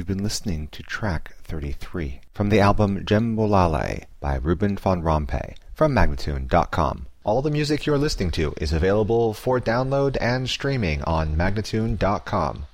You've been listening to track 33 from the album Djembolale by Ruben von Rompuy from Magnatune.com. All the music you're listening to is available for download and streaming on Magnatune.com.